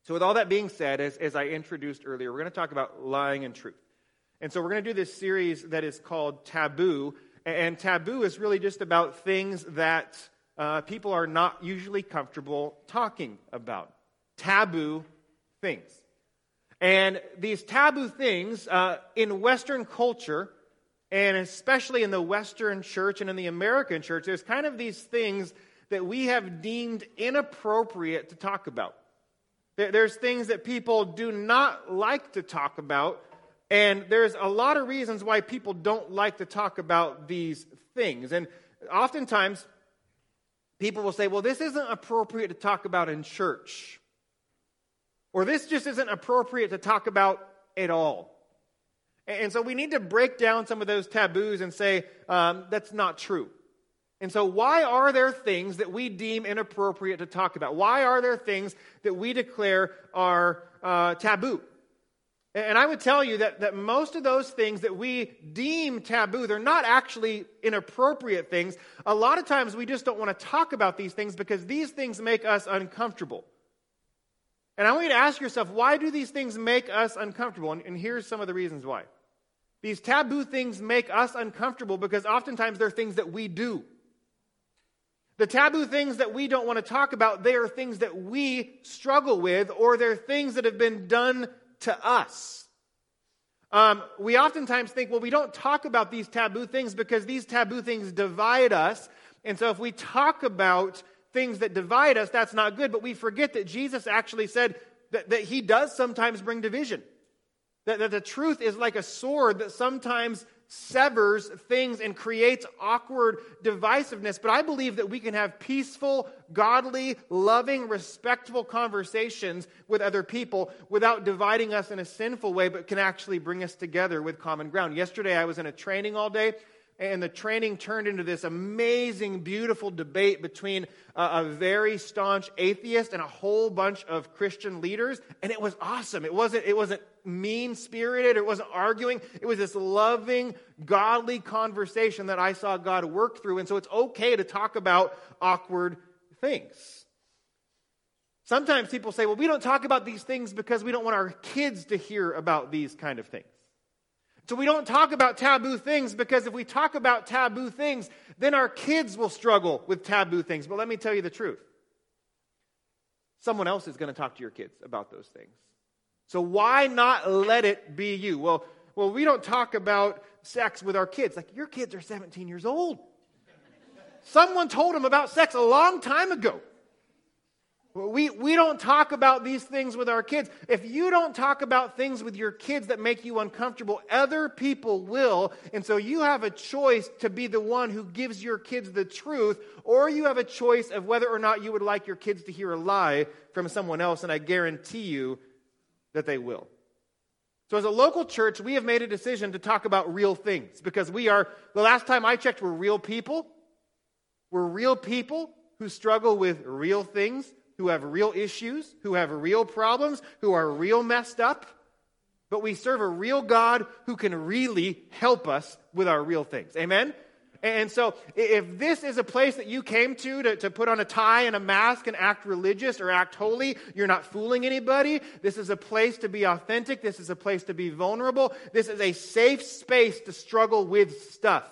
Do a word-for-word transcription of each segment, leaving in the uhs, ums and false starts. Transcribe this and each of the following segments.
So with all that being said, as, as I introduced earlier, we're going to talk about lying and truth. And so we're going to do this series that is called Taboo. And taboo is really just about things that uh, people are not usually comfortable talking about. Taboo things. And these taboo things uh, in Western culture, and especially in the Western church and in the American church, there's kind of these things that we have deemed inappropriate to talk about. There's things that people do not like to talk about, and there's a lot of reasons why people don't like to talk about these things. And oftentimes, people will say, well, this isn't appropriate to talk about in church. Or this just isn't appropriate to talk about at all. And so we need to break down some of those taboos and say, um, that's not true. And so why are there things that we deem inappropriate to talk about? Why are there things that we declare are uh, taboo? And I would tell you that, that most of those things that we deem taboo, they're not actually inappropriate things. A lot of times we just don't want to talk about these things because these things make us uncomfortable. And I want you to ask yourself, why do these things make us uncomfortable? And, and here's some of the reasons why. These taboo things make us uncomfortable because oftentimes they're things that we do. The taboo things that we don't want to talk about, they are things that we struggle with, or they're things that have been done to us. Um, we oftentimes think, well, we don't talk about these taboo things because these taboo things divide us. And so if we talk about things that divide us, that's not good. But we forget that Jesus actually said that, that he does sometimes bring division. That, that the truth is like a sword that sometimes severs things and creates awkward divisiveness. But I believe that we can have peaceful, godly, loving, respectful conversations with other people without dividing us in a sinful way, but can actually bring us together with common ground. Yesterday I was in a training all day, and the training turned into this amazing, beautiful debate between a, a very staunch atheist and a whole bunch of Christian leaders. And it was awesome. It wasn't, it wasn't mean-spirited. It wasn't arguing. It was this loving, godly conversation that I saw God work through. And so it's okay to talk about awkward things. Sometimes people say, well, we don't talk about these things because we don't want our kids to hear about these kind of things. So we don't talk about taboo things because if we talk about taboo things, then our kids will struggle with taboo things. But let me tell you the truth. Someone else is going to talk to your kids about those things. So why not let it be you? Well, well, we don't talk about sex with our kids. Like, your kids are seventeen years old. Someone told them about sex a long time ago. We, we don't talk about these things with our kids. If you don't talk about things with your kids that make you uncomfortable, other people will. And so you have a choice to be the one who gives your kids the truth, or you have a choice of whether or not you would like your kids to hear a lie from someone else, and I guarantee you that they will. So as a local church, we have made a decision to talk about real things because we are, the last time I checked, we're real people. We're real people who struggle with real things, who have real issues, who have real problems, who are real messed up. But we serve a real God who can really help us with our real things. Amen? And so if this is a place that you came to, to to put on a tie and a mask and act religious or act holy, you're not fooling anybody. This is a place to be authentic. This is a place to be vulnerable. This is a safe space to struggle with stuff.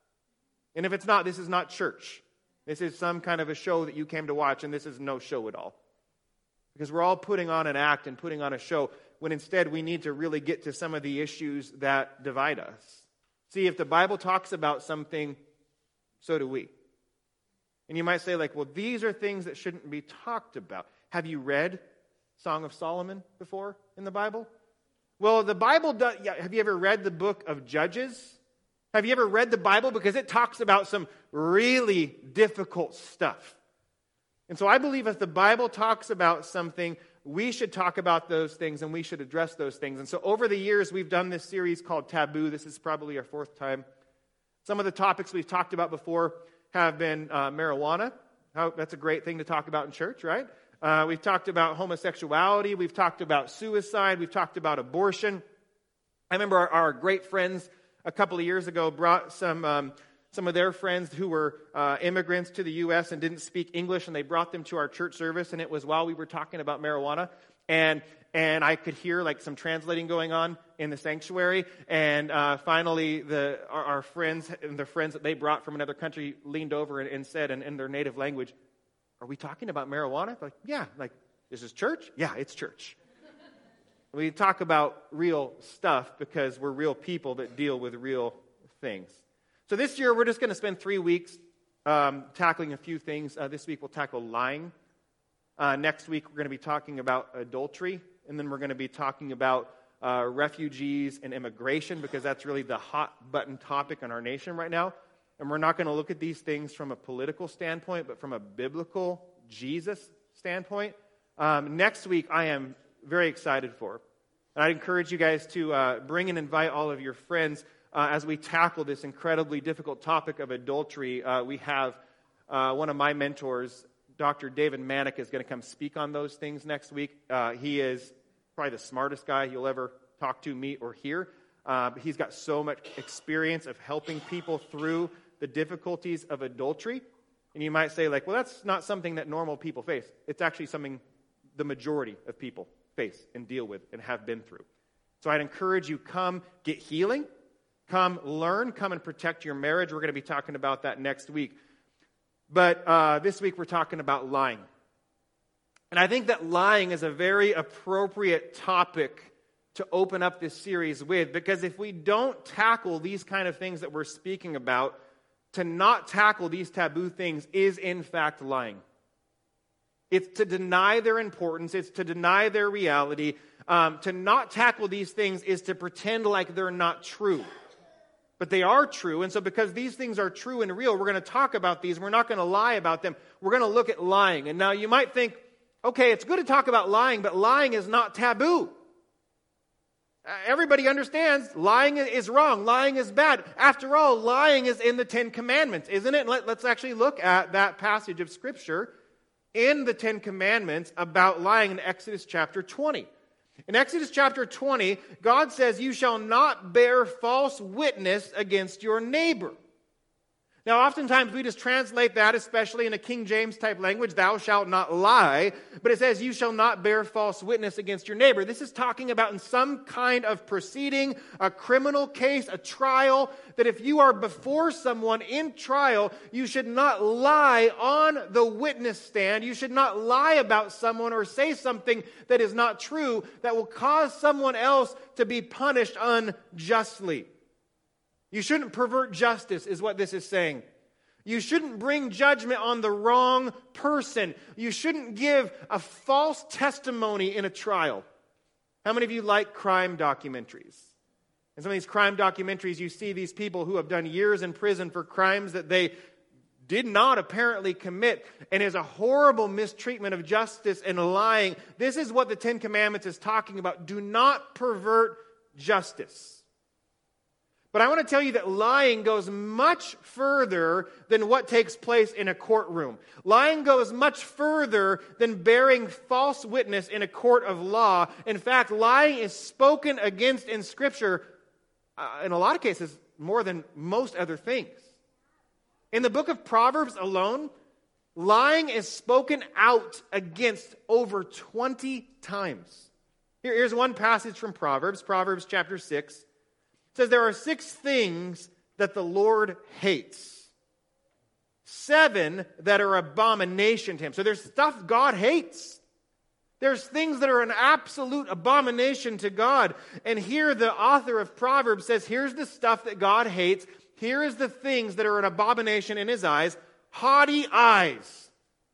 And if it's not, this is not church. This is some kind of a show that you came to watch, and this is no show at all. Because we're all putting on an act and putting on a show, when instead we need to really get to some of the issues that divide us. See, if the Bible talks about something, so do we. And you might say, like, well, these are things that shouldn't be talked about. Have you read Song of Solomon before in the Bible? Well, the Bible does. Yeah, have you ever read the book of Judges? Have you ever read the Bible? Because it talks about some really difficult stuff. And so I believe if the Bible talks about something, we should talk about those things and we should address those things. And so over the years, we've done this series called Taboo. This is probably our fourth time. Some of the topics we've talked about before have been uh, marijuana. How, that's a great thing to talk about in church, right? Uh, we've talked about homosexuality. We've talked about suicide. We've talked about abortion. I remember our, our great friends a couple of years ago brought some um, some of their friends who were uh, immigrants to the U S and didn't speak English, and they brought them to our church service, and it was while we were talking about marijuana. And and I could hear like some translating going on in the sanctuary. And uh, finally, the our, our friends and the friends that they brought from another country leaned over and, and said in, in their native language, "Are we talking about marijuana?" Like, yeah. Like, this is church? Yeah, it's church. We talk about real stuff because we're real people that deal with real things. So this year, we're just going to spend three weeks um, tackling a few things. Uh, this week, we'll tackle lying. Uh, next week, we're going to be talking about adultery. And then we're going to be talking about uh, refugees and immigration, because that's really the hot-button topic in our nation right now. And we're not going to look at these things from a political standpoint, but from a biblical Jesus standpoint. Um, next week, I am very excited for. And I'd encourage you guys to uh, bring and invite all of your friends uh, as we tackle this incredibly difficult topic of adultery. Uh, we have uh, one of my mentors, Doctor David Manick, is going to come speak on those things next week. Uh, he is probably the smartest guy you'll ever talk to, meet, or hear. Uh, he's got so much experience of helping people through the difficulties of adultery. And you might say, like, well, that's not something that normal people face. It's actually something the majority of people face and deal with and have been through. So I'd encourage you, come get healing, come learn, come and protect your marriage. We're going to be talking about that next week. But uh, this week we're talking about lying. And I think that lying is a very appropriate topic to open up this series with, because if we don't tackle these kind of things that we're speaking about, to not tackle these taboo things is in fact lying. It's to deny their importance. It's to deny their reality. Um, to not tackle these things is to pretend like they're not true. But they are true. And so because these things are true and real, we're going to talk about these. We're not going to lie about them. We're going to look at lying. And now you might think, okay, it's good to talk about lying, but lying is not taboo. Uh, everybody understands lying is wrong. Lying is bad. After all, lying is in the Ten Commandments, isn't it? Let, let's actually look at that passage of Scripture in the Ten Commandments about lying in Exodus chapter twenty. In Exodus chapter twenty, God says, "You shall not bear false witness against your neighbor." Now, oftentimes we just translate that, especially in a King James type language, "thou shalt not lie," but it says, "you shall not bear false witness against your neighbor." This is talking about in some kind of proceeding, a criminal case, a trial, that if you are before someone in trial, you should not lie on the witness stand. You should not lie about someone or say something that is not true that will cause someone else to be punished unjustly. You shouldn't pervert justice, is what this is saying. You shouldn't bring judgment on the wrong person. You shouldn't give a false testimony in a trial. How many of you like crime documentaries? In some of these crime documentaries, you see these people who have done years in prison for crimes that they did not apparently commit, and is a horrible mistreatment of justice and lying. This is what the Ten Commandments is talking about. Do not pervert justice. But I want to tell you that lying goes much further than what takes place in a courtroom. Lying goes much further than bearing false witness in a court of law. In fact, lying is spoken against in Scripture, uh, in a lot of cases, more than most other things. In the book of Proverbs alone, lying is spoken out against over twenty times. Here, here's one passage from Proverbs, Proverbs chapter six. It says, "There are six things that the Lord hates. Seven that are abomination to Him." So there's stuff God hates. There's things that are an absolute abomination to God. And here the author of Proverbs says, here's the stuff that God hates. Here is the things that are an abomination in His eyes. Haughty eyes.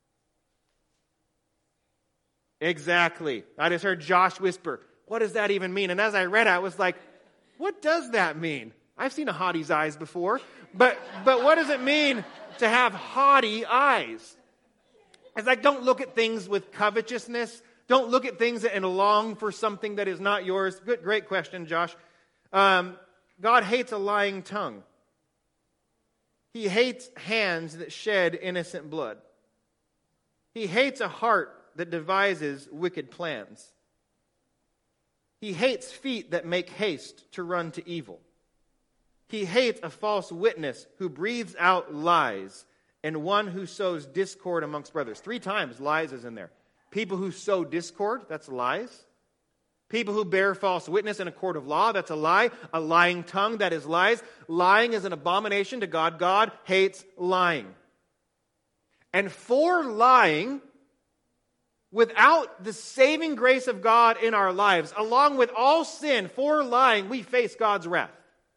Exactly. I just heard Josh whisper, "What does that even mean?" And as I read it, I was like, what does that mean? I've seen a haughtie's eyes before, but but what does it mean to have haughty eyes? It's like, don't look at things with covetousness. Don't look at things and long for something that is not yours. Good, great question, Josh. Um, God hates a lying tongue. He hates hands that shed innocent blood. He hates a heart that devises wicked plans. He hates feet that make haste to run to evil. He hates a false witness who breathes out lies, and one who sows discord amongst brothers. Three times lies is in there. People who sow discord, that's lies. People who bear false witness in a court of law, that's a lie. A lying tongue, that is lies. Lying is an abomination to God. God hates lying. And for lying, without the saving grace of God in our lives, along with all sin, for lying, we face God's wrath.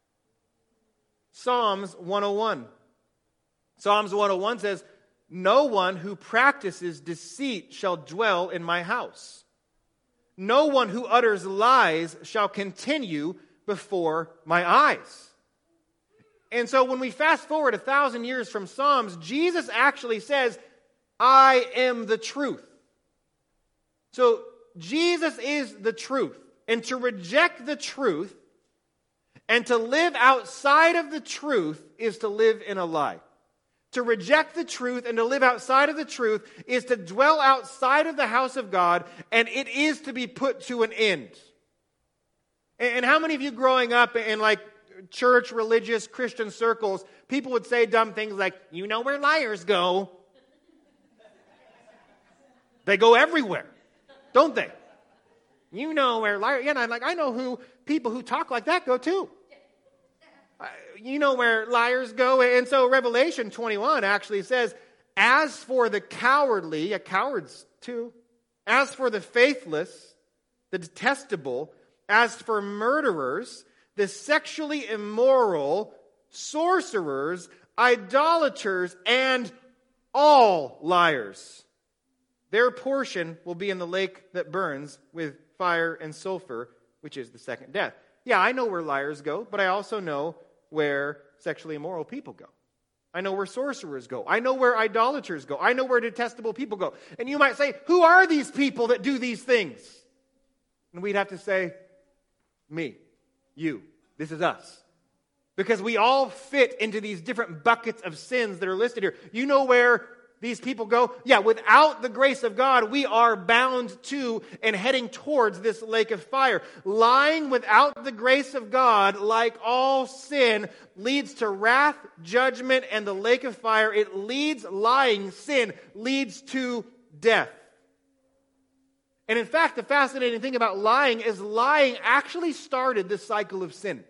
Psalms one oh one. Psalms one oh one says, "No one who practices deceit shall dwell in my house. No one who utters lies shall continue before my eyes." And so when we fast forward a thousand years from Psalms, Jesus actually says, "I am the truth." So Jesus is the truth. And to reject the truth and to live outside of the truth is to live in a lie. To reject the truth and to live outside of the truth is to dwell outside of the house of God, and it is to be put to an end. And how many of you growing up in like church, religious, Christian circles, people would say dumb things like, "You know where liars go." They go everywhere, don't they? You know where liars, yeah, and I'm like, I know who people who talk like that go too. You know where liars go. And so Revelation twenty-one actually says, "As for the cowardly," a cowards too, "as for the faithless, the detestable, as for murderers, the sexually immoral, sorcerers, idolaters, and all liars, their portion will be in the lake that burns with fire and sulfur, which is the second death." Yeah, I know where liars go, but I also know where sexually immoral people go. I know where sorcerers go. I know where idolaters go. I know where detestable people go. And you might say, who are these people that do these things? And we'd have to say, me, you, this is us. Because we all fit into these different buckets of sins that are listed here. You know where these people go? Yeah, without the grace of God, we are bound to and heading towards this lake of fire. Lying without the grace of God, like all sin, leads to wrath, judgment, and the lake of fire. It leads, lying, sin, leads to death. And in fact, the fascinating thing about lying is lying actually started the cycle of sin.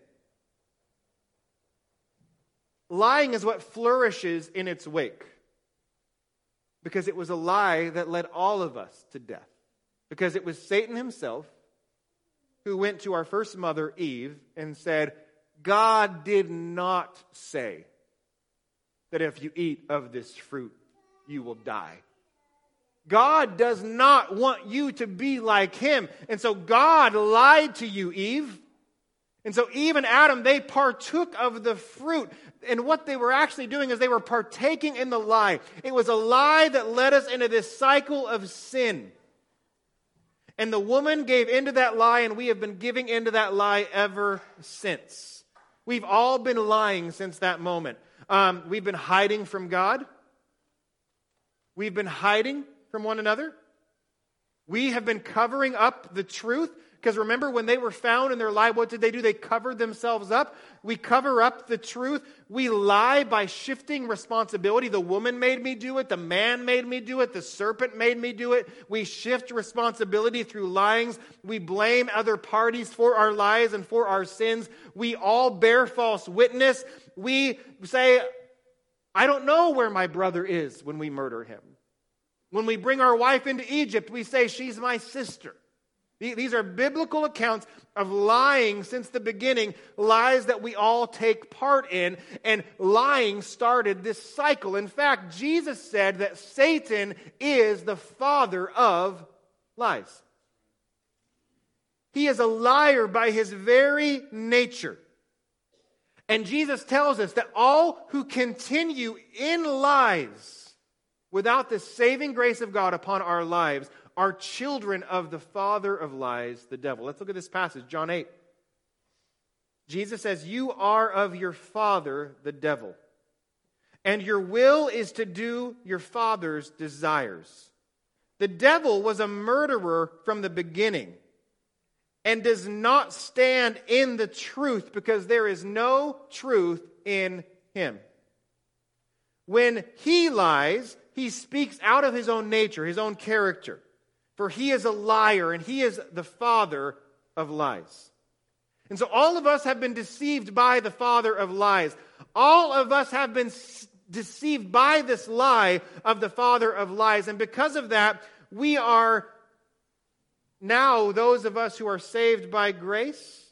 Lying is what flourishes in its wake. Because it was a lie that led all of us to death. Because it was Satan himself who went to our first mother, Eve, and said, "God did not say that if you eat of this fruit, you will die. God does not want you to be like him." And so God lied to you, Eve. And so Eve and Adam, they partook of the fruit. And what they were actually doing is they were partaking in the lie. It was a lie that led us into this cycle of sin. And the woman gave into that lie, and we have been giving into that lie ever since. We've all been lying since that moment. Um, we've been hiding from God. We've been hiding from one another. We have been covering up the truth. Because remember, when they were found in their lie, what did they do? They covered themselves up. We cover up the truth. We lie by shifting responsibility. The woman made me do it. The man made me do it. The serpent made me do it. We shift responsibility through lying. We blame other parties for our lies and for our sins. We all bear false witness. We say, "I don't know where my brother is," when we murder him. When we bring our wife into Egypt, we say, "She's my sister." These are biblical accounts of lying since the beginning, lies that we all take part in, and lying started this cycle. In fact, Jesus said that Satan is the father of lies. He is a liar by his very nature. And Jesus tells us that all who continue in lies without the saving grace of God upon our lives are children of the father of lies, the devil. Let's look at this passage, John eight. Jesus says, "You are of your father, the devil, and your will is to do your father's desires. The devil was a murderer from the beginning and does not stand in the truth because there is no truth in him. When he lies, he speaks out of his own nature, his own character. For he is a liar, and he is the father of lies. And so all of us have been deceived by the father of lies. All of us have been s- deceived by this lie of the father of lies. And because of that, we are now, those of us who are saved by grace,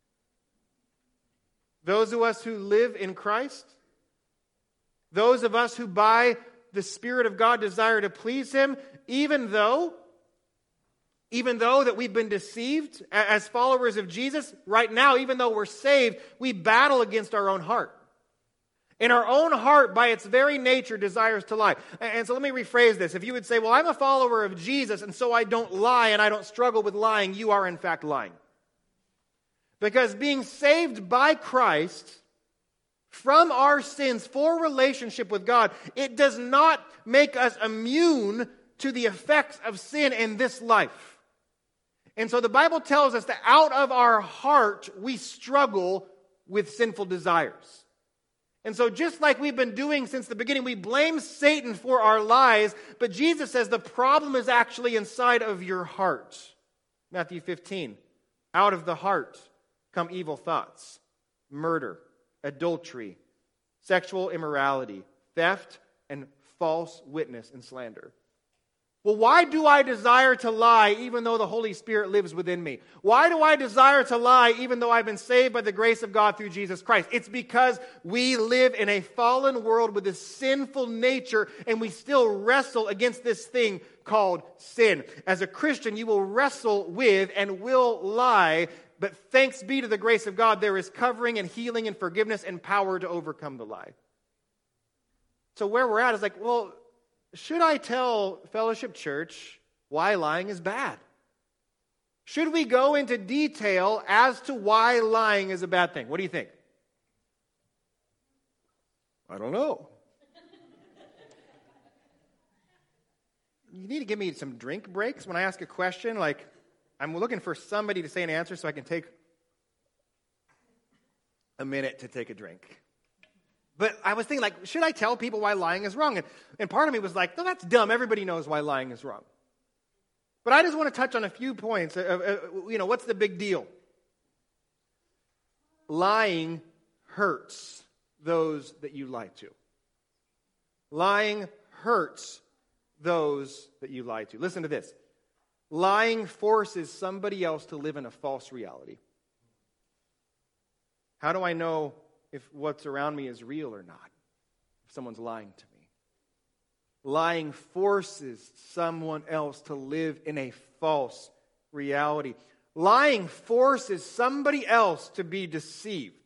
those of us who live in Christ, those of us who by the Spirit of God desire to please Him, even though, even though that we've been deceived as followers of Jesus, right now, even though we're saved, we battle against our own heart. And our own heart, by its very nature, desires to lie. And so let me rephrase this. If you would say, well, I'm a follower of Jesus, and so I don't lie and I don't struggle with lying, you are in fact lying. Because being saved by Christ from our sins for relationship with God, it does not make us immune to the effects of sin in this life. And so the Bible tells us that out of our heart, we struggle with sinful desires. And so just like we've been doing since the beginning, we blame Satan for our lies, but Jesus says the problem is actually inside of your heart. Matthew fifteen, out of the heart come evil thoughts, murder, adultery, sexual immorality, theft, and false witness and slander. Well, why do I desire to lie even though the Holy Spirit lives within me? Why do I desire to lie even though I've been saved by the grace of God through Jesus Christ? It's because we live in a fallen world with a sinful nature, and we still wrestle against this thing called sin. As a Christian, you will wrestle with and will lie, but thanks be to the grace of God, there is covering and healing and forgiveness and power to overcome the lie. So where we're at is like, well, should I tell Fellowship Church why lying is bad? Should we go into detail as to why lying is a bad thing? What do you think? I don't know. You need to give me some drink breaks when I ask a question. Like, I'm looking for somebody to say an answer so I can take a minute to take a drink. But I was thinking, like, should I tell people why lying is wrong? And, and part of me was like, no, that's dumb. Everybody knows why lying is wrong. But I just want to touch on a few points. Uh, uh, you know, what's the big deal? Lying hurts those that you lie to. Lying hurts those that you lie to. Listen to this. Lying forces somebody else to live in a false reality. How do I know if what's around me is real or not? If someone's lying to me. Lying forces someone else to live in a false reality. Lying forces somebody else to be deceived.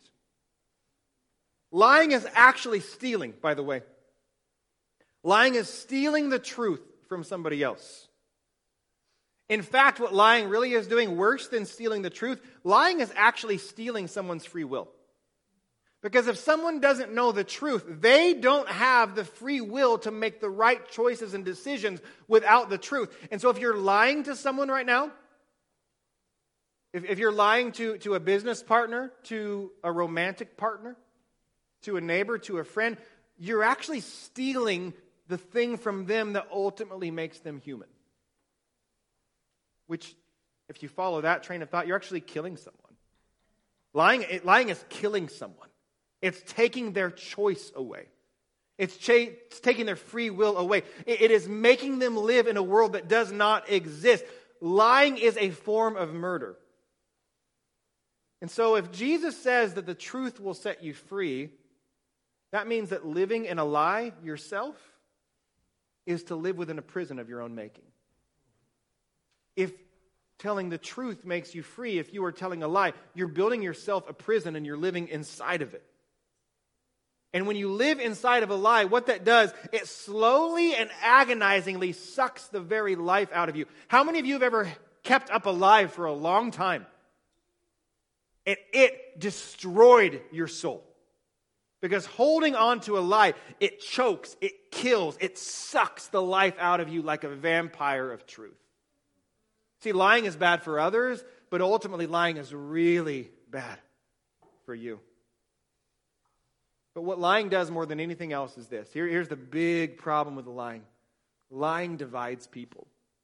Lying is actually stealing, by the way. Lying is stealing the truth from somebody else. In fact, what lying really is doing, worse than stealing the truth, lying is actually stealing someone's free will. Because if someone doesn't know the truth, they don't have the free will to make the right choices and decisions without the truth. And so if you're lying to someone right now, if, if you're lying to, to a business partner, to a romantic partner, to a neighbor, to a friend, you're actually stealing the thing from them that ultimately makes them human. Which, if you follow that train of thought, you're actually killing someone. Lying, it, lying is killing someone. It's taking their choice away. It's, cha- it's taking their free will away. It, it is making them live in a world that does not exist. Lying is a form of murder. And so if Jesus says that the truth will set you free, that means that living in a lie yourself is to live within a prison of your own making. If telling the truth makes you free, if you are telling a lie, you're building yourself a prison and you're living inside of it. And when you live inside of a lie, what that does, it slowly and agonizingly sucks the very life out of you. How many of you have ever kept up a lie for a long time? And it destroyed your soul. Because holding on to a lie, it chokes, it kills, it sucks the life out of you like a vampire of truth. See, lying is bad for others, but ultimately lying is really bad for you. But what lying does more than anything else is this. Here, here's the big problem with the lying. Lying divides people.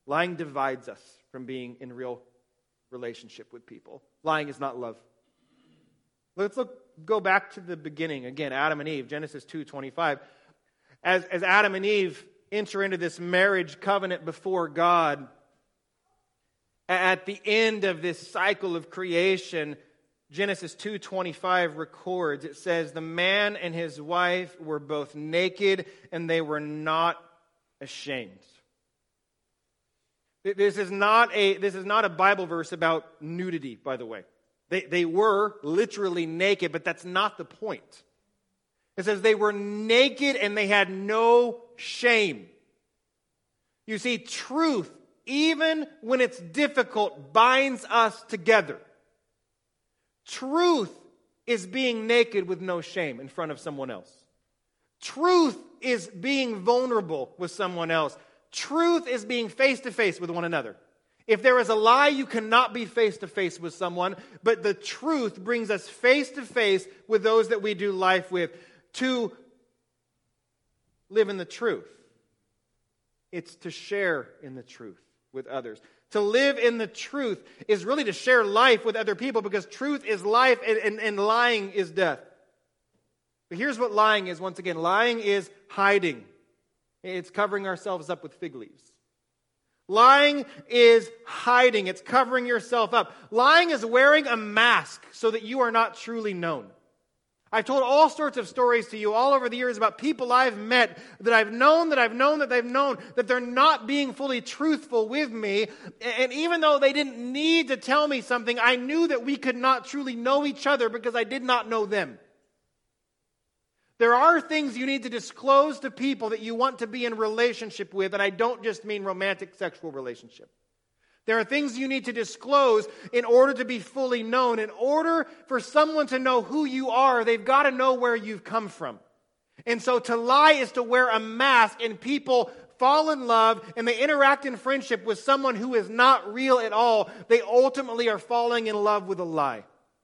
Lying divides us from being in real relationship with people. Lying is not love. Let's look, go back to the beginning. Again, Adam and Eve, Genesis two twenty-five. As, as Adam and Eve enter into this marriage covenant before God, at the end of this cycle of creation, Genesis two twenty-five records, it says, the man and his wife were both naked and they were not ashamed. This is not a, this is not a Bible verse about nudity, by the way. They, they were literally naked, but that's not the point. It says they were naked and they had no shame. You see, truth, even when it's difficult, binds us together. Truth is being naked with no shame in front of someone else. Truth is being vulnerable with someone else. Truth is being face-to-face with one another. If there is a lie, you cannot be face-to-face with someone, but the truth brings us face-to-face with those that we do life with. To live in the truth, it's to share in the truth with others. To live in the truth is really to share life with other people, because truth is life and, and, and lying is death. But here's what lying is once again. Lying is hiding. It's covering ourselves up with fig leaves. Lying is hiding. It's covering yourself up. Lying is wearing a mask so that you are not truly known. I've told all sorts of stories to you all over the years about people I've met that I've known, that I've known, that they've known, that they're not being fully truthful with me. And even though they didn't need to tell me something, I knew that we could not truly know each other because I did not know them. There are things you need to disclose to people that you want to be in relationship with, and I don't just mean romantic sexual relationship. There are things you need to disclose in order to be fully known. In order for someone to know who you are, they've got to know where you've come from. And so to lie is to wear a mask, and people fall in love and they interact in friendship with someone who is not real at all. They ultimately are falling in love with a lie.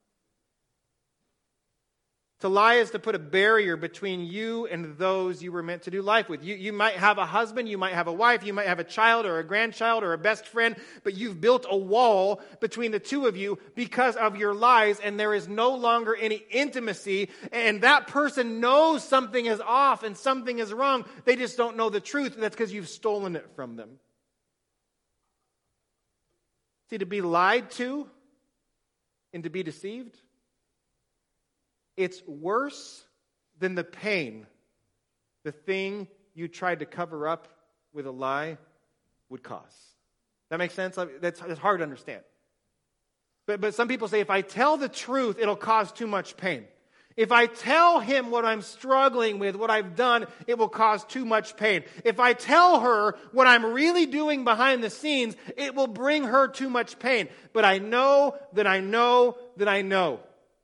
To lie is to put a barrier between you and those you were meant to do life with. You, you might have a husband, you might have a wife, you might have a child or a grandchild or a best friend, but you've built a wall between the two of you because of your lies, and there is no longer any intimacy, and that person knows something is off and something is wrong. They just don't know the truth, and that's because you've stolen it from them. See, to be lied to and to be deceived, it's worse than the pain the thing you tried to cover up with a lie would cause. That makes sense? That's, that's hard to understand. But, but some people say, if I tell the truth, it'll cause too much pain. If I tell him what I'm struggling with, what I've done, it will cause too much pain. If I tell her what I'm really doing behind the scenes, it will bring her too much pain. But I know that I know that I know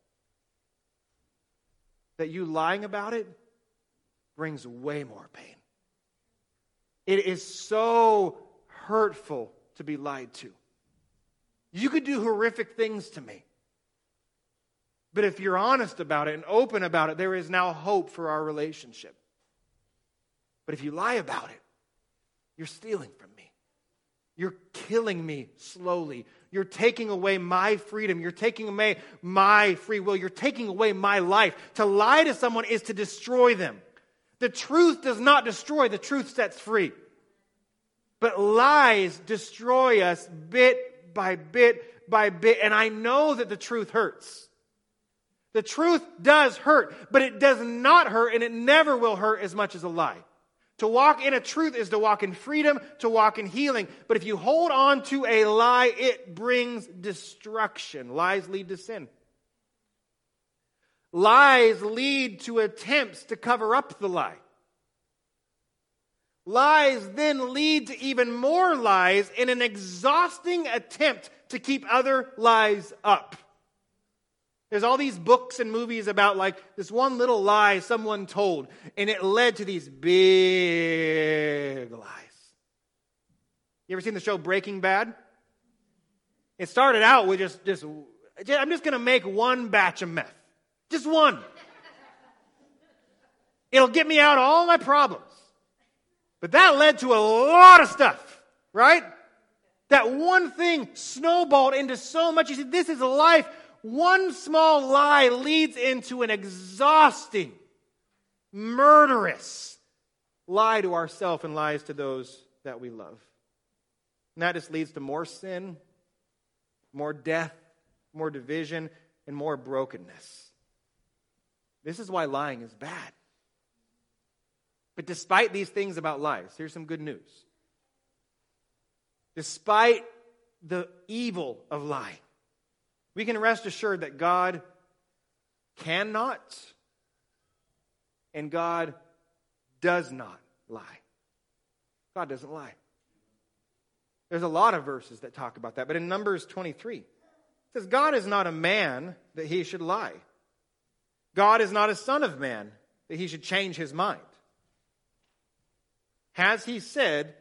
that you lying about it brings way more pain. It is so hurtful to be lied to. You could do horrific things to me. But if you're honest about it and open about it, there is now hope for our relationship. But if you lie about it, you're stealing from me. You're killing me slowly. You're taking away my freedom. You're taking away my free will. You're taking away my life. To lie to someone is to destroy them. The truth does not destroy. The truth sets free. But lies destroy us bit by bit by bit. And I know that the truth hurts. The truth does hurt, but it does not hurt, and it never will hurt as much as a lie. To walk in a truth is to walk in freedom, to walk in healing. But if you hold on to a lie, it brings destruction. Lies lead to sin. Lies lead to attempts to cover up the lie. Lies then lead to even more lies in an exhausting attempt to keep other lies up. There's all these books and movies about like this one little lie someone told, and it led to these big lies. You ever seen the show Breaking Bad? It started out with just, just I'm just going to make one batch of meth. Just one. It'll get me out of all my problems. But that led to a lot of stuff, right? That one thing snowballed into so much. You see, this is life. One small lie leads into an exhausting, murderous lie to ourselves and lies to those that we love. And that just leads to more sin, more death, more division, and more brokenness. This is why lying is bad. But despite these things about lies, here's some good news. Despite the evil of lying, we can rest assured that God cannot and God does not lie. God doesn't lie. There's a lot of verses that talk about that, but in Numbers twenty-three, it says, God is not a man that he should lie. God is not a son of man that he should change his mind. Has he said,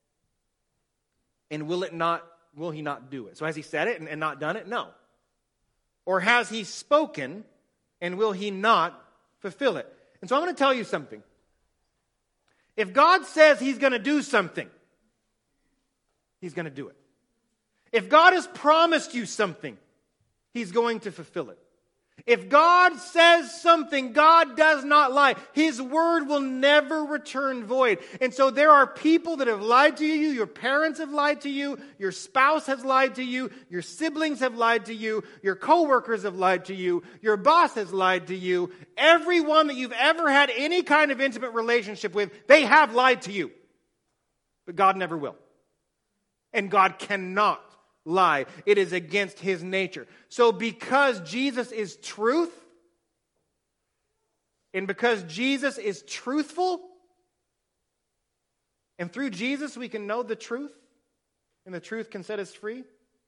and will it not, will he not do it? So has he said it and, and not done it? No. Or has he spoken, and will he not fulfill it? And so I'm going to tell you something. If God says he's going to do something, he's going to do it. If God has promised you something, he's going to fulfill it. If God says something, God does not lie. His word will never return void. And so there are people that have lied to you. Your parents have lied to you. Your spouse has lied to you. Your siblings have lied to you. Your coworkers have lied to you. Your boss has lied to you. Everyone that you've ever had any kind of intimate relationship with, they have lied to you. But God never will. And God cannot lie. It is against his nature. So because Jesus is truth, and because Jesus is truthful, and through Jesus we can know the truth, and the truth can set us free,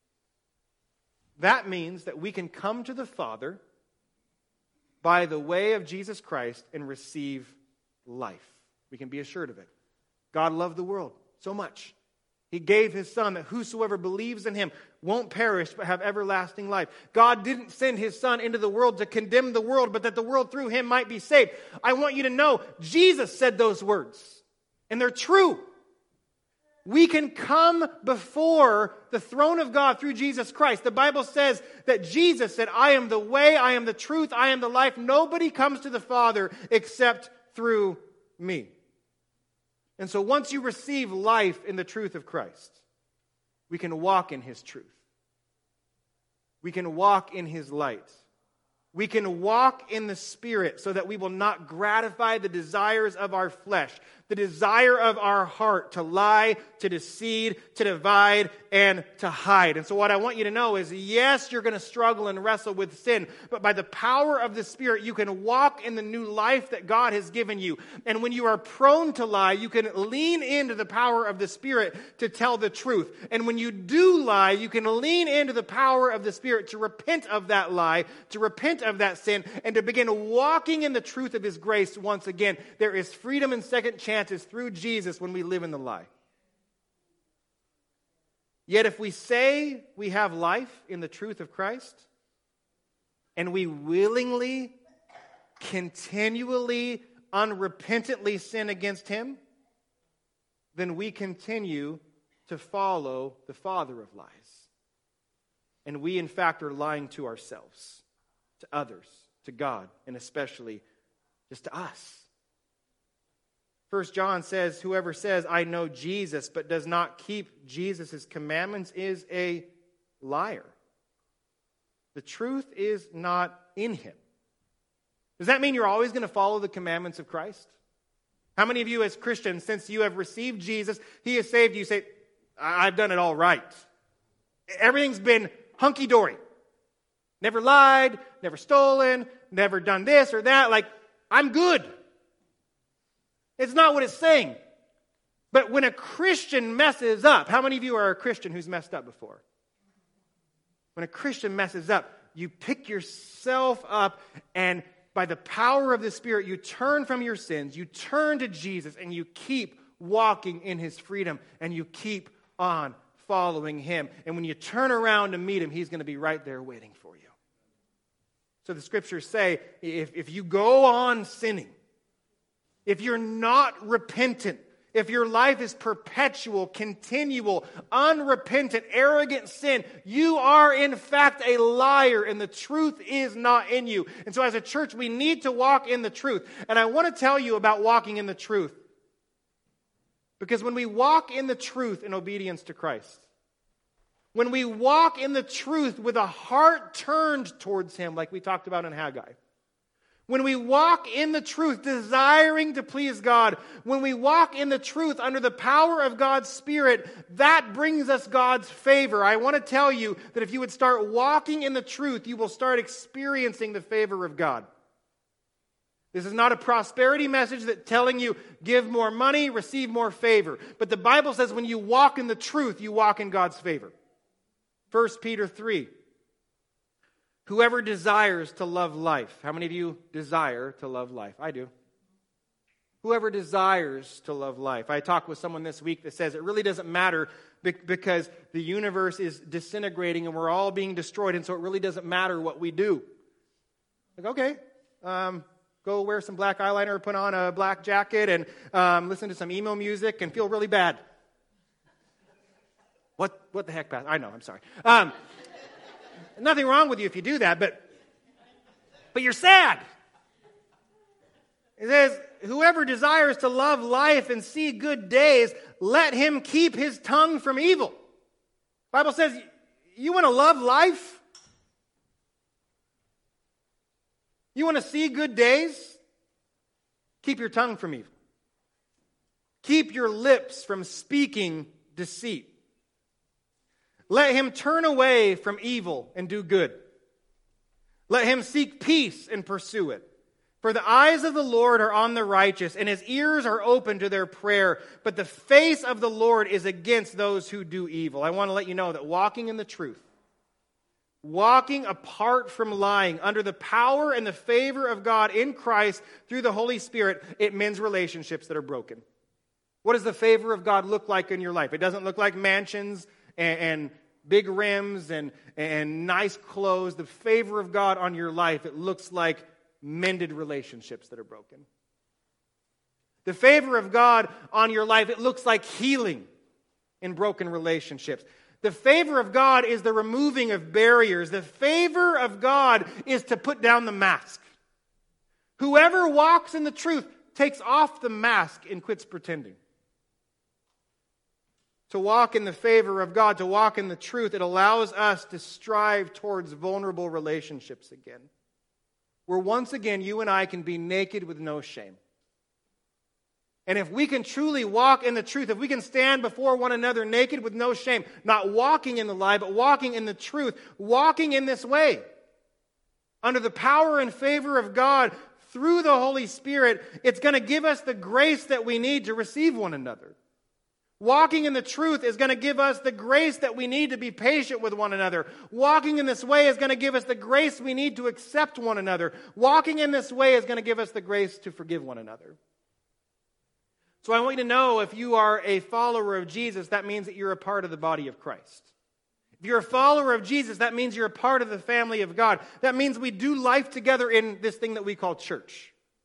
that means that we can come to the Father by the way of Jesus Christ and receive life. We can be assured of it. God loved the world so much. He gave his Son that whosoever believes in him won't perish but have everlasting life. God didn't send his Son into the world to condemn the world, but that the world through him might be saved. I want you to know, Jesus said those words, and they're true. We can come before the throne of God through Jesus Christ. The Bible says that Jesus said, I am the way, I am the truth, I am the life. Nobody comes to the Father except through me. And so once you receive life in the truth of Christ, we can walk in his truth. We can walk in his light. We can walk in the Spirit so that we will not gratify the desires of our flesh, the desire of our heart to lie, to deceive, to divide, and to hide. And so what I want you to know is, yes, you're going to struggle and wrestle with sin, but by the power of the Spirit, you can walk in the new life that God has given you. And when you are prone to lie, you can lean into the power of the Spirit to tell the truth. And when you do lie, you can lean into the power of the Spirit to repent of that lie, to repent of that sin, and to begin walking in the truth of his grace once again. There is freedom and second chances through Jesus when we live in the lie. Yet if we say we have life in the truth of Christ, and we willingly, continually, unrepentantly sin against him, then we continue to follow the father of lies. And we, in fact, are lying to ourselves, to others, to God, and especially just to us. First John says, whoever says, I know Jesus, but does not keep Jesus' commandments is a liar. The truth is not in him. Does that mean you're always going to follow the commandments of Christ? How many of you as Christians, since you have received Jesus, he has saved you, say, I've done it all right. Everything's been hunky-dory. Never lied, never stolen, never done this or that. Like, I'm good. It's not what it's saying. But when a Christian messes up, how many of you are a Christian who's messed up before? When a Christian messes up, you pick yourself up, and by the power of the Spirit, you turn from your sins, you turn to Jesus, and you keep walking in his freedom, and you keep on following him. And when you turn around to meet him, he's going to be right there waiting for you. So the scriptures say, if, if you go on sinning, if you're not repentant, if your life is perpetual, continual, unrepentant, arrogant sin, you are in fact a liar and the truth is not in you. And so as a church, we need to walk in the truth. And I want to tell you about walking in the truth. Because when we walk in the truth in obedience to Christ, when we walk in the truth with a heart turned towards Him, like we talked about in Haggai, when we walk in the truth, desiring to please God, when we walk in the truth under the power of God's Spirit, that brings us God's favor. I want to tell you that if you would start walking in the truth, you will start experiencing the favor of God. This is not a prosperity message that's telling you give more money, receive more favor. But the Bible says when you walk in the truth, you walk in God's favor. First Peter three. Whoever desires to love life. How many of you desire to love life? I do. Whoever desires to love life. I talked with someone this week that says it really doesn't matter because the universe is disintegrating and we're all being destroyed, and so it really doesn't matter what we do. Like, okay, um, go wear some black eyeliner, put on a black jacket, and um, listen to some emo music and feel really bad. What, what the heck, Pastor? I know, I'm sorry. Um, Nothing wrong with you if you do that, but but you're sad. It says, whoever desires to love life and see good days, let him keep his tongue from evil. The Bible says, you want to love life? You want to see good days? Keep your tongue from evil. Keep your lips from speaking deceit. Let him turn away from evil and do good. Let him seek peace and pursue it. For the eyes of the Lord are on the righteous, and His ears are open to their prayer. But the face of the Lord is against those who do evil. I want to let you know that walking in the truth, walking apart from lying, under the power and the favor of God in Christ through the Holy Spirit, it mends relationships that are broken. What does the favor of God look like in your life? It doesn't look like mansions and, and big rims and, and nice clothes. The favor of God on your life, it looks like mended relationships that are broken. The favor of God on your life, it looks like healing in broken relationships. The favor of God is the removing of barriers. The favor of God is to put down the mask. Whoever walks in the truth takes off the mask and quits pretending. To walk in the favor of God, to walk in the truth, it allows us to strive towards vulnerable relationships again. Where once again, you and I can be naked with no shame. And if we can truly walk in the truth, if we can stand before one another naked with no shame, not walking in the lie, but walking in the truth, walking in this way, under the power and favor of God, through the Holy Spirit, it's going to give us the grace that we need to receive one another. Walking in the truth is going to give us the grace that we need to be patient with one another. Walking in this way is going to give us the grace we need to accept one another. Walking in this way is going to give us the grace to forgive one another. So I want you to know, if you are a follower of Jesus, that means that you're a part of the body of Christ. If you're a follower of Jesus, that means you're a part of the family of God. That means we do life together in this thing that we call church.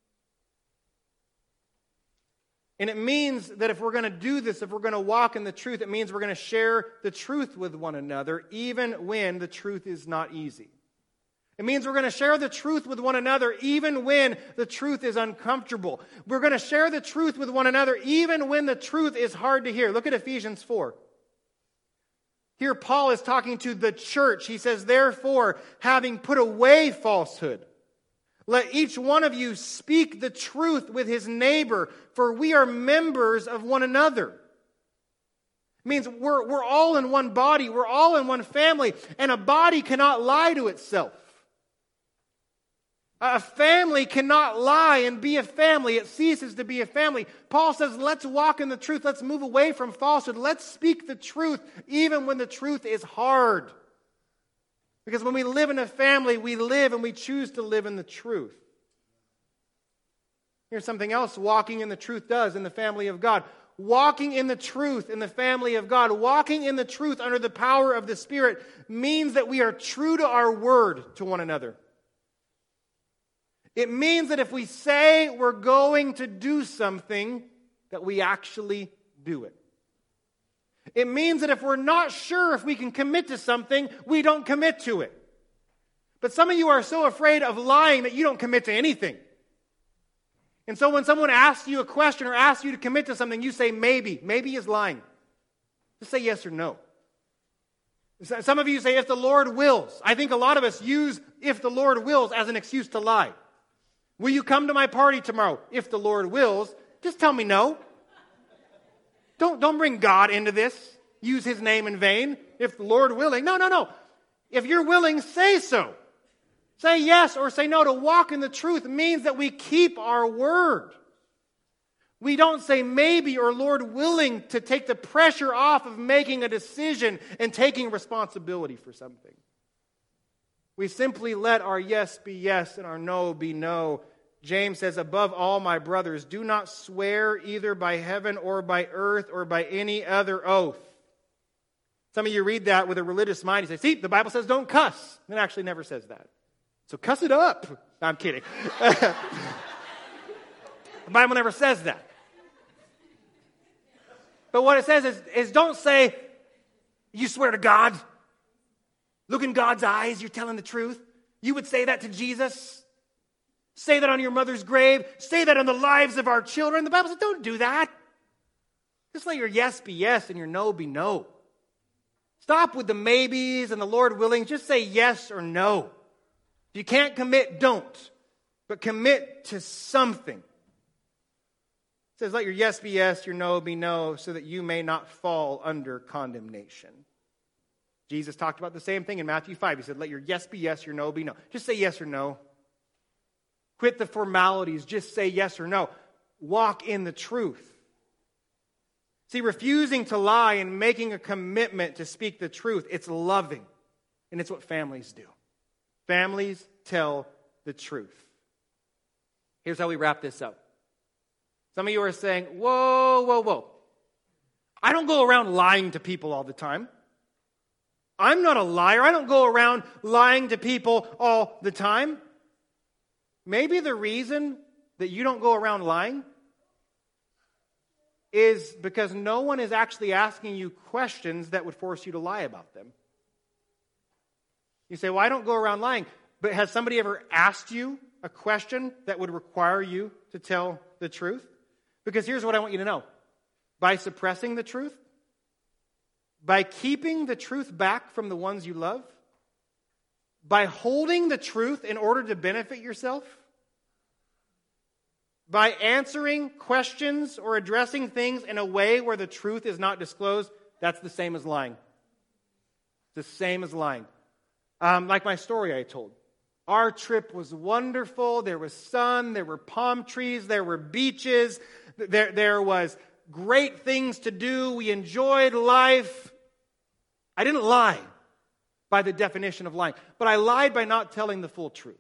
And it means that if we're going to do this, if we're going to walk in the truth, it means we're going to share the truth with one another, even when the truth is not easy. It means we're going to share the truth with one another, even when the truth is uncomfortable. We're going to share the truth with one another, even when the truth is hard to hear. Look at Ephesians four. Here Paul is talking to the church. He says, therefore, having put away falsehood, let each one of you speak the truth with his neighbor, for we are members of one another. It means we're, we're all in one body, we're all in one family, and a body cannot lie to itself. A family cannot lie and be a family. It ceases to be a family. Paul says, let's walk in the truth. Let's move away from falsehood. Let's speak the truth, even when the truth is hard. Because when we live in a family, we live and we choose to live in the truth. Here's something else walking in the truth does in the family of God. Walking in the truth in the family of God, walking in the truth under the power of the Spirit, means that we are true to our word to one another. It means that if we say we're going to do something, that we actually do it. It means that if we're not sure if we can commit to something, we don't commit to it. But some of you are so afraid of lying that you don't commit to anything. And so when someone asks you a question or asks you to commit to something, you say maybe. Maybe is lying. Just say yes or no. Some of you say, if the Lord wills. I think a lot of us use if the Lord wills as an excuse to lie. Will you come to my party tomorrow? If the Lord wills. Just tell me no. Don't, don't bring God into this. Use His name in vain. If the Lord willing. No, no, no. If you're willing, say so. Say yes or say no. To walk in the truth means that we keep our word. We don't say maybe or Lord willing to take the pressure off of making a decision and taking responsibility for something. We simply let our yes be yes and our no be no. James says, above all, my brothers, do not swear either by heaven or by earth or by any other oath. Some of you read that with a religious mind. You say, see, the Bible says don't cuss. It actually never says that. So cuss it up. No, I'm kidding. The Bible never says that. But what it says is, is don't say, you swear to God. Look in God's eyes, you're telling the truth. You would say that to Jesus. Say that on your mother's grave. Say that on the lives of our children. The Bible says, don't do that. Just let your yes be yes and your no be no. Stop with the maybes and the Lord willing. Just say yes or no. If you can't commit, don't. But commit to something. It says, let your yes be yes, your no be no, so that you may not fall under condemnation. Jesus talked about the same thing in Matthew five. He said, let your yes be yes, your no be no. Just say yes or no. Quit the formalities. Just say yes or no. Walk in the truth. See, refusing to lie and making a commitment to speak the truth, it's loving. And it's what families do. Families tell the truth. Here's how we wrap this up. Some of you are saying, whoa, whoa, whoa. I don't go around lying to people all the time. I'm not a liar. I don't go around lying to people all the time. Maybe the reason that you don't go around lying is because no one is actually asking you questions that would force you to lie about them. You say, well, I don't go around lying. But has somebody ever asked you a question that would require you to tell the truth? Because here's what I want you to know. By suppressing the truth, by keeping the truth back from the ones you love, by holding the truth in order to benefit yourself, by answering questions or addressing things in a way where the truth is not disclosed, that's the same as lying. The same as lying. Um, like my story I told. Our trip was wonderful. There was sun. There were palm trees. There were beaches. There, there was great things to do. We enjoyed life. I didn't lie by the definition of lying, but I lied by not telling the full truth.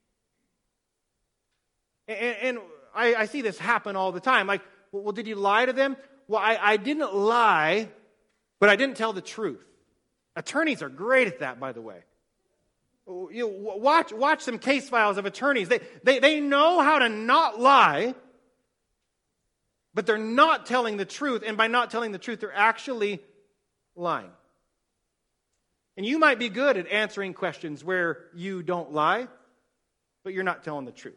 And, and I, I see this happen all the time. Like, well, did you lie to them? Well, I, I didn't lie, but I didn't tell the truth. Attorneys are great at that, by the way. You know, watch, watch some case files of attorneys. They, they, they know how to not lie, but they're not telling the truth. And by not telling the truth, they're actually lying. And you might be good at answering questions where you don't lie, but you're not telling the truth.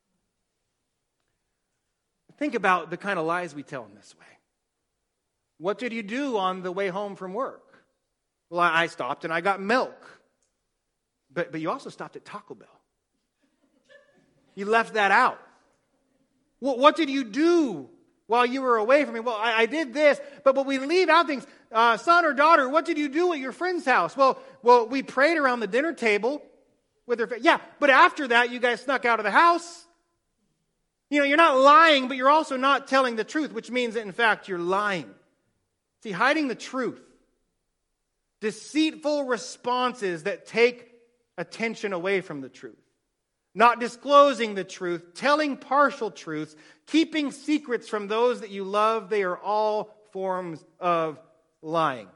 Think about the kind of lies we tell in this way. What did you do on the way home from work? Well, I stopped and I got milk. But, but you also stopped at Taco Bell. You left that out. Well, what did you do while you were away from me? Well, I, I did this, but, but we leave out things. Uh, son or daughter, what did you do at your friend's house? Well, well, we prayed around the dinner table with her. Yeah, but after that, you guys snuck out of the house. You know, you're not lying, but you're also not telling the truth, which means that, in fact, you're lying. See, hiding the truth. Deceitful responses that take attention away from the truth. Not disclosing the truth, telling partial truths, keeping secrets from those that you love, they are all forms of lying.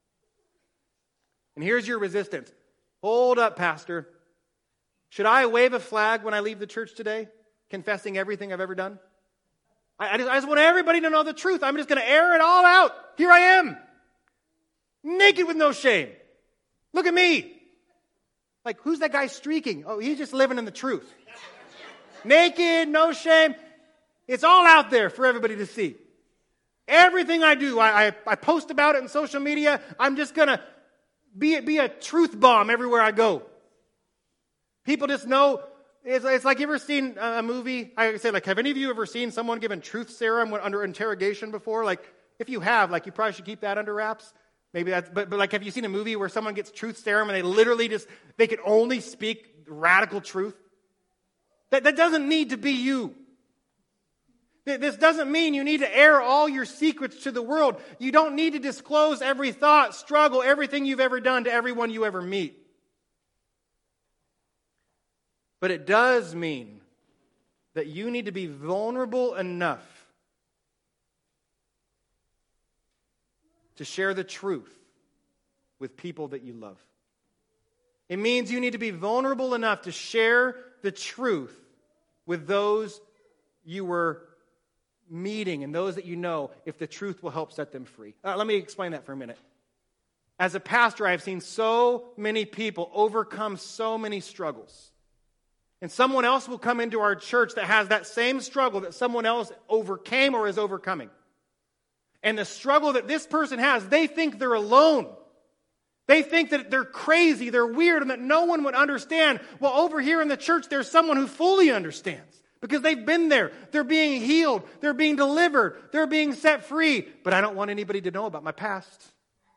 And here's your resistance. Hold up, Pastor. Should I wave a flag when I leave the church today, confessing everything I've ever done? I, I, just, I just want everybody to know the truth. I'm just going to air it all out. Here I am. Naked with no shame. Look at me. Like, who's that guy streaking? Oh, he's just living in the truth. Naked, no shame. It's all out there for everybody to see. Everything I do, I, I, I post about it in social media. I'm just going to be, be a truth bomb everywhere I go. People just know. It's, it's like, you ever seen a movie? I say, like, have any of you ever seen someone given truth serum under interrogation before? Like, if you have, like, you probably should keep that under wraps. Maybe that's, but, but like, have you seen a movie where someone gets truth serum and they literally just, they can only speak radical truth? That, that doesn't need to be you. This doesn't mean you need to air all your secrets to the world. You don't need to disclose every thought, struggle, everything you've ever done to everyone you ever meet. But it does mean that you need to be vulnerable enough to share the truth with people that you love. It means you need to be vulnerable enough to share the truth with those you were meeting and those that you know, if the truth will help set them free. Uh, let me explain that for a minute. As a pastor, I have seen so many people overcome so many struggles. And someone else will come into our church that has that same struggle that someone else overcame or is overcoming. And the struggle that this person has, they think they're alone. They think that they're crazy, they're weird, and that no one would understand. Well, over here in the church, there's someone who fully understands. Because they've been there. They're being healed. They're being delivered. They're being set free. But I don't want anybody to know about my past.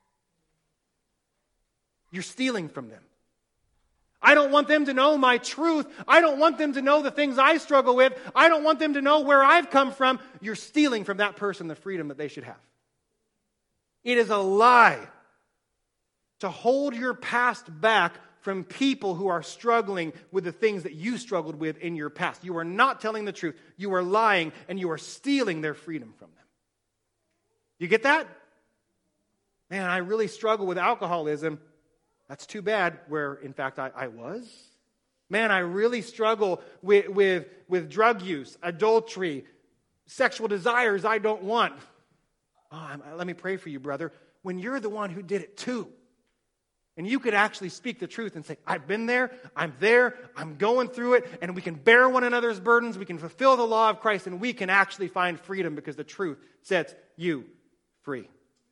You're stealing from them. I don't want them to know my truth. I don't want them to know the things I struggle with. I don't want them to know where I've come from. You're stealing from that person the freedom that they should have. It is a lie to hold your past back from people who are struggling with the things that you struggled with in your past. You are not telling the truth. You are lying, and you are stealing their freedom from them. You get that? Man, I really struggle with alcoholism. That's too bad, where, in fact, I, I was. Man, I really struggle with, with, with drug use, adultery, sexual desires I don't want. Oh, I'm, let me pray for you, brother. When you're the one who did it too. And you could actually speak the truth and say, I've been there, I'm there, I'm going through it, and we can bear one another's burdens, we can fulfill the law of Christ, and we can actually find freedom because the truth sets you free.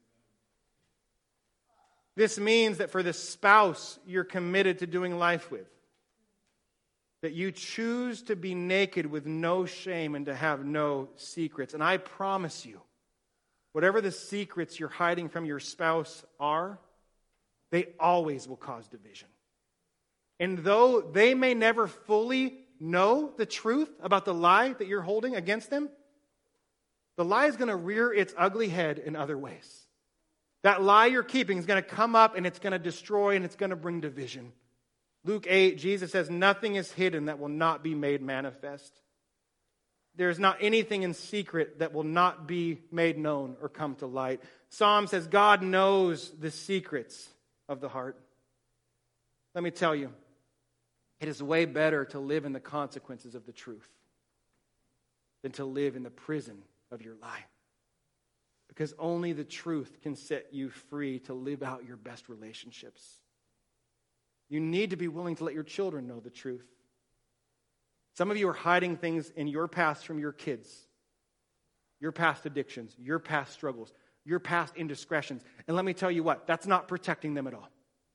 This means that for the spouse you're committed to doing life with, that you choose to be naked with no shame and to have no secrets. And I promise you, whatever the secrets you're hiding from your spouse are, they always will cause division. And though they may never fully know the truth about the lie that you're holding against them, the lie is going to rear its ugly head in other ways. That lie you're keeping is going to come up and it's going to destroy and it's going to bring division. Luke eight, Jesus says, nothing is hidden that will not be made manifest. There is not anything in secret that will not be made known or come to light. Psalm says, God knows the secrets of the heart. Let me tell you, it is way better to live in the consequences of the truth than to live in the prison of your lie. Because only the truth can set you free to live out your best relationships. You need to be willing to let your children know the truth. Some of you are hiding things in your past from your kids. Your past addictions, your past struggles, your past indiscretions. And let me tell you what, that's not protecting them at all.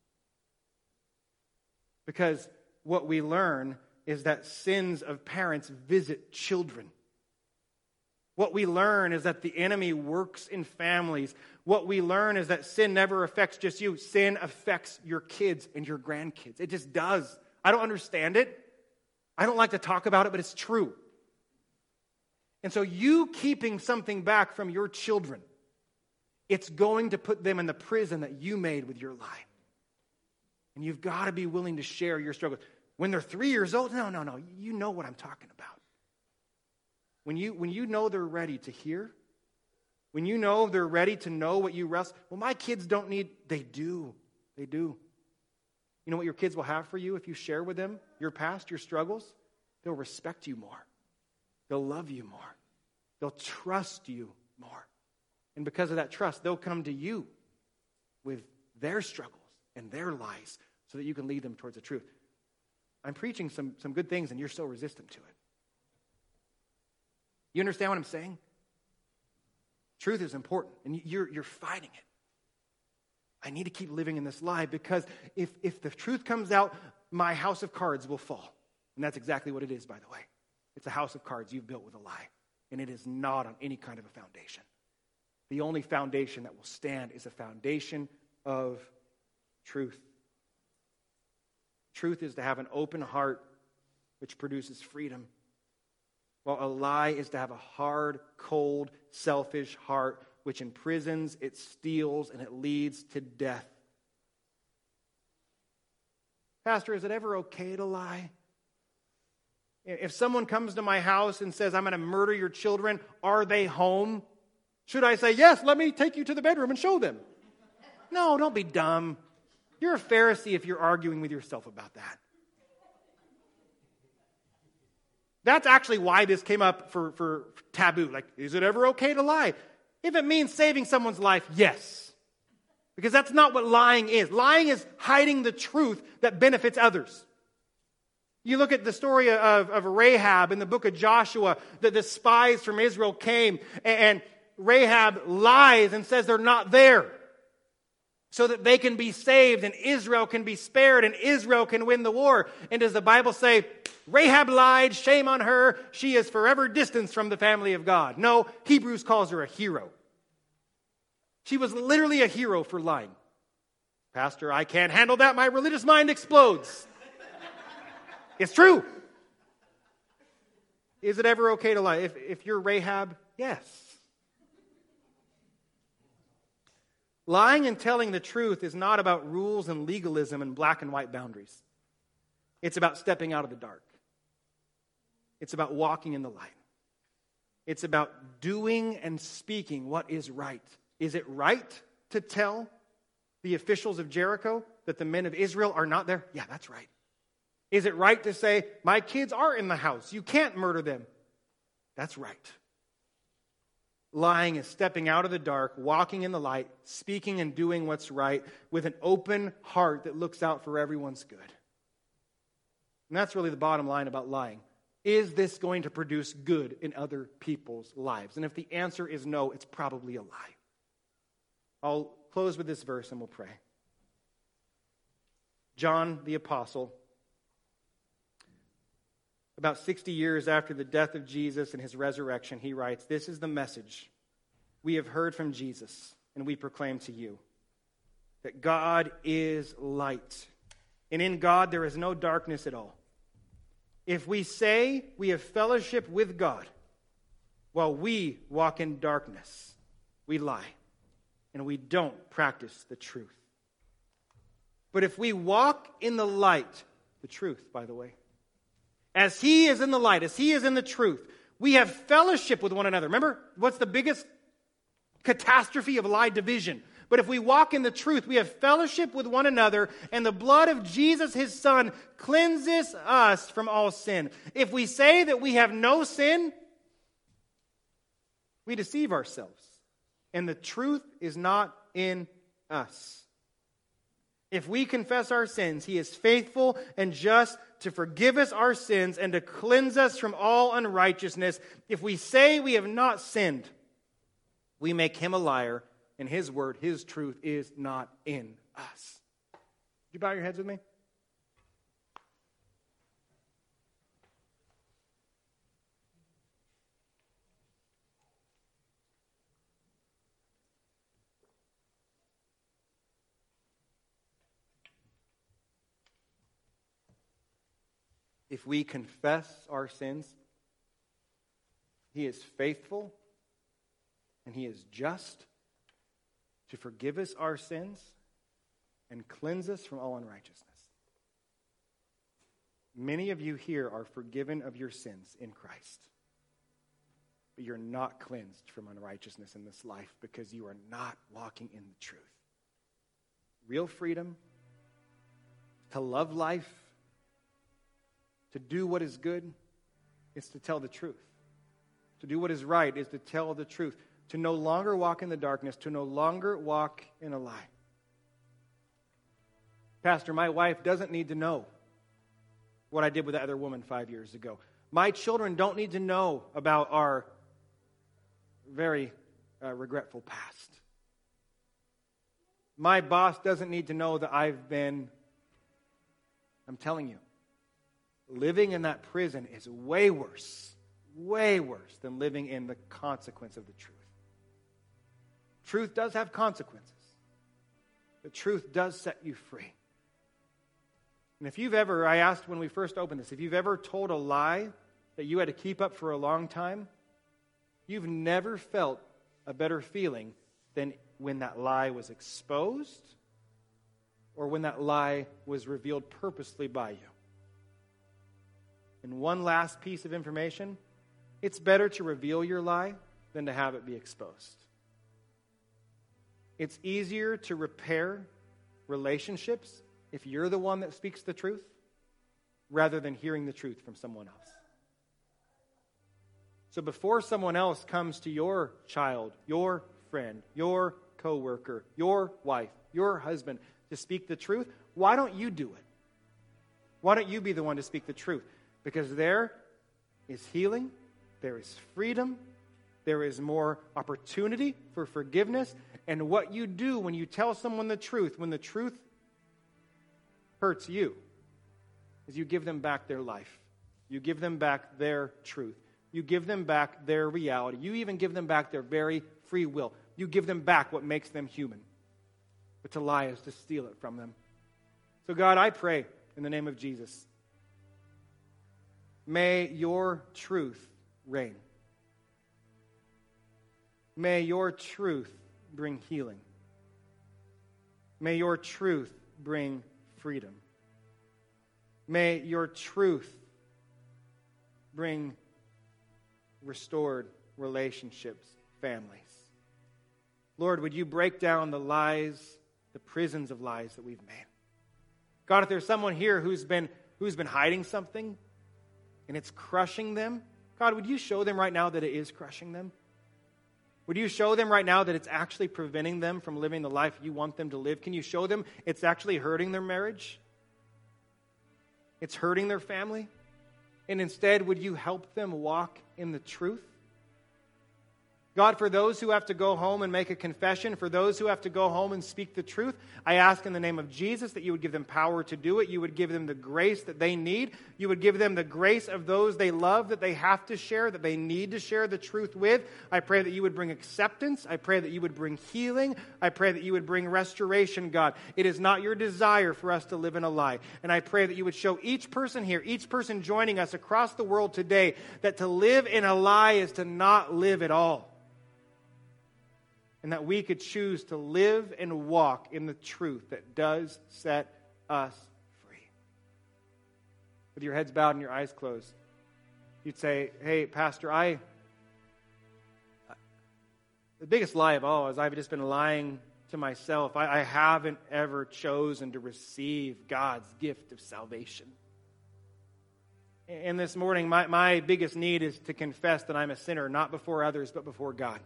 Because what we learn is that sins of parents visit children. What we learn is that the enemy works in families. What we learn is that sin never affects just you. Sin affects your kids and your grandkids. It just does. I don't understand it. I don't like to talk about it, but it's true. And so you keeping something back from your children, it's going to put them in the prison that you made with your lie. And you've got to be willing to share your struggles. When they're three years old, no, no, no. You know what I'm talking about. When you, when you know they're ready to hear, when you know they're ready to know what you wrestle, well, my kids don't need, they do. They do. You know what your kids will have for you if you share with them your past, your struggles? They'll respect you more. They'll love you more. They'll trust you more. And because of that trust, they'll come to you with their struggles and their lies so that you can lead them towards the truth. I'm preaching some, some good things and you're so resistant to it. You understand what I'm saying? Truth is important and you're, you're fighting it. I need to keep living in this lie because if, if the truth comes out, my house of cards will fall. And that's exactly what it is, by the way. It's a house of cards you've built with a lie. And it is not on any kind of a foundation. The only foundation that will stand is a foundation of truth. Truth is to have an open heart, which produces freedom. While a lie is to have a hard, cold, selfish heart, which imprisons, it steals, and it leads to death. Pastor, is it ever okay to lie? If someone comes to my house and says, I'm going to murder your children, are they home? Should I say, yes, let me take you to the bedroom and show them? No, don't be dumb. You're a Pharisee if you're arguing with yourself about that. That's actually why this came up for, for taboo. Like, is it ever okay to lie? If it means saving someone's life, yes. Because that's not what lying is. Lying is hiding the truth that benefits others. You look at the story of, of Rahab in the book of Joshua, that the spies from Israel came, and Rahab lies and says they're not there so that they can be saved and Israel can be spared and Israel can win the war. And does the Bible say, Rahab lied, shame on her, she is forever distanced from the family of God? No, Hebrews calls her a hero. She was literally a hero for lying. Pastor, I can't handle that. My religious mind explodes. It's true. Is it ever okay to lie? If, if you're Rahab, yes. Lying and telling the truth is not about rules and legalism and black and white boundaries. It's about stepping out of the dark. It's about walking in the light. It's about doing and speaking what is right. Is it right to tell the officials of Jericho that the men of Israel are not there? Yeah, that's right. Is it right to say, my kids are in the house, you can't murder them? That's right. Lying is stepping out of the dark, walking in the light, speaking and doing what's right with an open heart that looks out for everyone's good. And that's really the bottom line about lying. Is this going to produce good in other people's lives? And if the answer is no, it's probably a lie. I'll close with this verse and we'll pray. John the Apostle, about sixty years after the death of Jesus and his resurrection, he writes, this is the message we have heard from Jesus and we proclaim to you, that God is light, and in God there is no darkness at all. If we say we have fellowship with God while we walk in darkness, we lie and we don't practice the truth. But if we walk in the light, the truth, by the way, as he is in the light, as he is in the truth, we have fellowship with one another. Remember, what's the biggest catastrophe of lie? Division. But if we walk in the truth, we have fellowship with one another, and the blood of Jesus, his Son, cleanses us from all sin. If we say that we have no sin, we deceive ourselves, and the truth is not in us. If we confess our sins, he is faithful and just to forgive us our sins and to cleanse us from all unrighteousness. If we say we have not sinned, we make him a liar, and his word, his truth, is not in us. Would you bow your heads with me? If we confess our sins, he is faithful and he is just to forgive us our sins and cleanse us from all unrighteousness. Many of you here are forgiven of your sins in Christ, but you're not cleansed from unrighteousness in this life because you are not walking in the truth. Real freedom, to love life, to do what is good, is to tell the truth. to do what is right, is to tell the truth, to no longer walk in the darkness, to no longer walk in a lie. Pastor, my wife doesn't need to know what I did with that other woman five years ago. My children don't need to know about our very uh, regretful past. My boss doesn't need to know that I've been, I'm telling you, living in that prison is way worse, way worse than living in the consequence of the truth. Truth does have consequences. The truth does set you free. And if you've ever, I asked when we first opened this, if you've ever told a lie that you had to keep up for a long time, you've never felt a better feeling than when that lie was exposed or when that lie was revealed purposely by you. And one last piece of information, it's better to reveal your lie than to have it be exposed. It's easier to repair relationships if you're the one that speaks the truth rather than hearing the truth from someone else. So before someone else comes to your child, your friend, your coworker, your wife, your husband to speak the truth, why don't you do it? Why don't you be the one to speak the truth? Because there is healing, there is freedom, there is more opportunity for forgiveness, and what you do when you tell someone the truth, when the truth hurts you, is you give them back their life. You give them back their truth. You give them back their reality. You even give them back their very free will. You give them back what makes them human. But to lie is to steal it from them. So God, I pray in the name of Jesus, may your truth reign. May your truth bring healing. May your truth bring freedom. May your truth bring restored relationships, families. Lord, would you break down the lies, the prisons of lies that we've made? God, if there's someone here who's been who's been hiding something and it's crushing them, God, would you show them right now that it is crushing them? Would you show them right now that it's actually preventing them from living the life you want them to live? Can you show them it's actually hurting their marriage? It's hurting their family? And instead, would you help them walk in the truth? God, for those who have to go home and make a confession, for those who have to go home and speak the truth, I ask in the name of Jesus that you would give them power to do it. You would give them the grace that they need. You would give them the grace of those they love that they have to share, that they need to share the truth with. I pray that you would bring acceptance. I pray that you would bring healing. I pray that you would bring restoration, God. It is not your desire for us to live in a lie. And I pray that you would show each person here, each person joining us across the world today, that to live in a lie is to not live at all. And that we could choose to live and walk in the truth that does set us free. With your heads bowed and your eyes closed, you'd say, hey, Pastor, I, the biggest lie of all is I've just been lying to myself. I, I haven't ever chosen to receive God's gift of salvation. And this morning, my, my biggest need is to confess that I'm a sinner, not before others, but before God.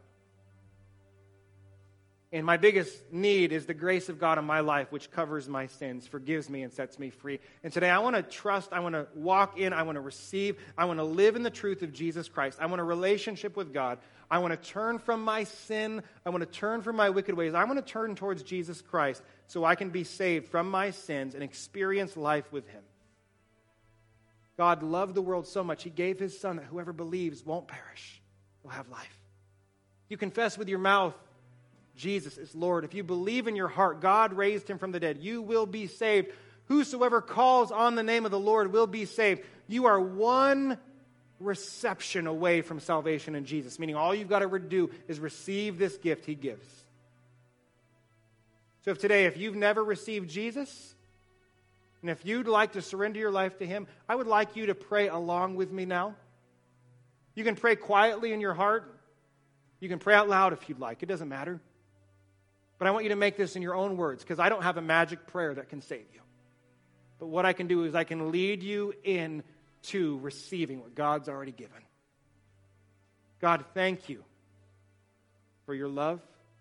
And my biggest need is the grace of God in my life, which covers my sins, forgives me, and sets me free. And today I want to trust, I want to walk in, I want to receive, I want to live in the truth of Jesus Christ. I want a relationship with God. I want to turn from my sin. I want to turn from my wicked ways. I want to turn towards Jesus Christ so I can be saved from my sins and experience life with Him. God loved the world so much, He gave His Son that whoever believes won't perish, will have life. You confess with your mouth Jesus is Lord. If you believe in your heart, God raised Him from the dead, you will be saved. Whosoever calls on the name of the Lord will be saved. You are one reception away from salvation in Jesus, meaning all you've got to do is receive this gift He gives. So if today, if you've never received Jesus, and if you'd like to surrender your life to Him, I would like you to pray along with me now. You can pray quietly in your heart. You can pray out loud if you'd like. It doesn't matter. But I want you to make this in your own words, because I don't have a magic prayer that can save you. But what I can do is I can lead you in to receiving what God's already given. God, thank you for your love.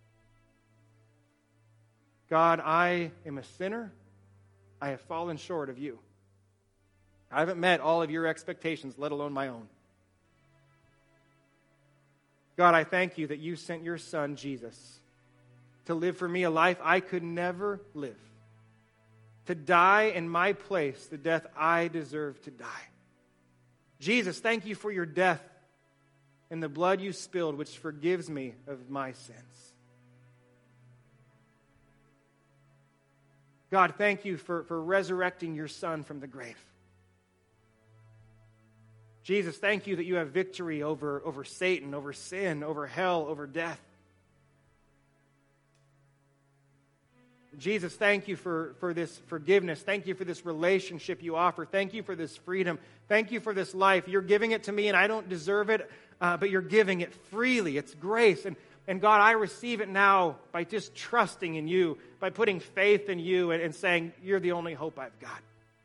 God, I am a sinner. I have fallen short of you. I haven't met all of your expectations, let alone my own. God, I thank you that you sent your son, Jesus, to live for me a life I could never live, to die in my place, the death I deserve to die. Jesus, thank you for your death and the blood you spilled, which forgives me of my sins. God, thank you for, for resurrecting your son from the grave. Jesus, thank you that you have victory over, over Satan, over sin, over hell, over death. Jesus, thank you for, for this forgiveness. Thank you for this relationship you offer. Thank you for this freedom. Thank you for this life. You're giving it to me, and I don't deserve it, uh, but you're giving it freely. It's grace. And, and God, I receive it now by just trusting in you, by putting faith in you and, and saying, you're the only hope I've got.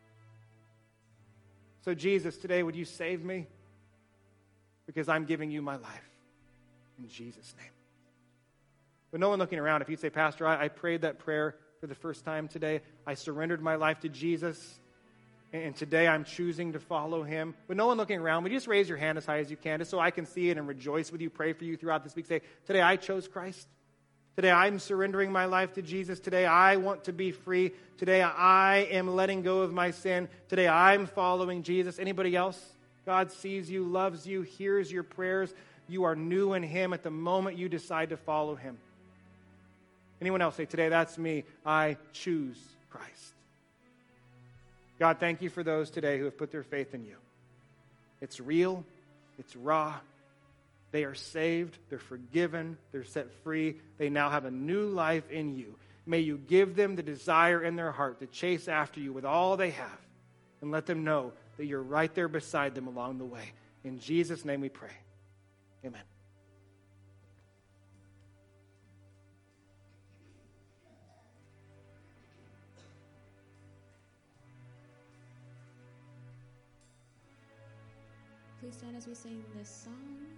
So Jesus, today, would you save me? Because I'm giving you my life. In Jesus' name. But no one looking around, if you'd say, Pastor, I, I prayed that prayer for the first time today. I surrendered my life to Jesus, and today I'm choosing to follow him. But no one looking around, would you just raise your hand as high as you can, just so I can see it and rejoice with you, pray for you throughout this week. Say, today I chose Christ. Today I'm surrendering my life to Jesus. Today I want to be free. Today I am letting go of my sin. Today I'm following Jesus. Anybody else? God sees you, loves you, hears your prayers. You are new in him at the moment you decide to follow him. Anyone else say, today that's me. I choose Christ. God, thank you for those today who have put their faith in you. It's real. It's raw. They are saved. They're forgiven. They're set free. They now have a new life in you. May you give them the desire in their heart to chase after you with all they have, and let them know that you're right there beside them along the way. In Jesus' name we pray. Amen. Please stand as we sing this song.